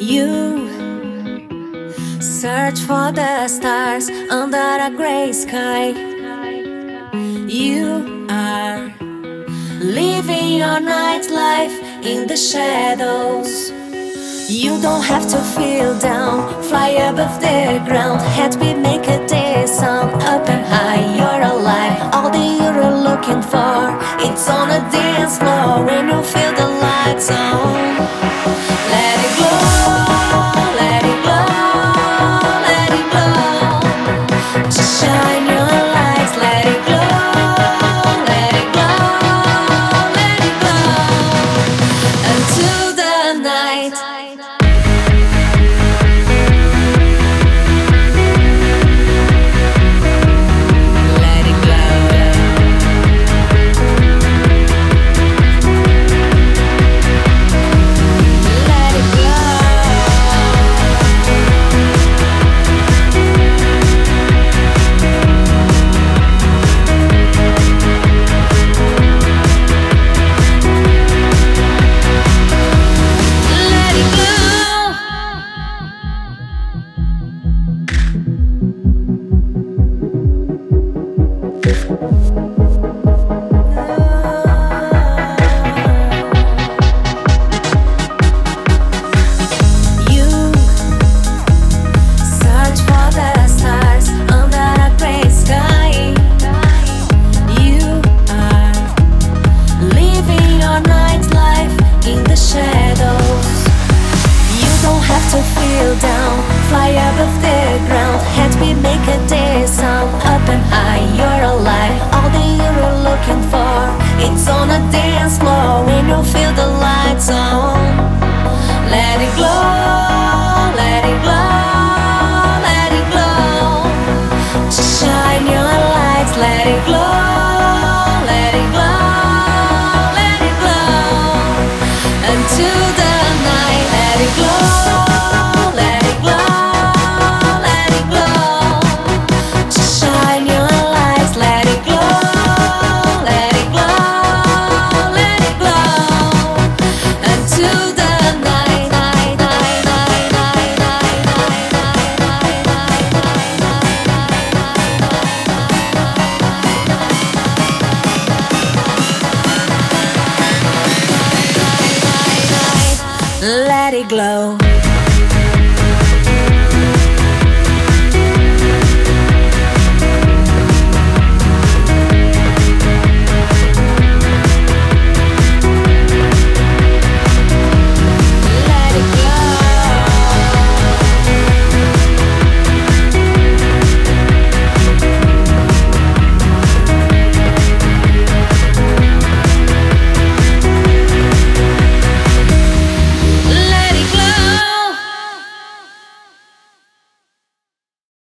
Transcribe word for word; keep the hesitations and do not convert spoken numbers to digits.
You search for the stars under a gray sky. You are living your nightlife in the shadows. You don't have to feel down, fly above the ground. Happy, make a day sound up and high. You're alive, all that you're looking for. It's on a dance floor when you feel the lights on. Let it glow, let it glow, let it glow. Just shine your lights, let it glow, let it glow, let it glow until the night. To feel down, fly above the ground. Happy, make a day sound up and high. You're alive, all that you're looking for. It's on a dance floor when you feel the lights on. Let it glow, let it glow, let it glow. Just shine your lights, let it glow, let it glow, let it glow until the night. Let it glow. Let it glow.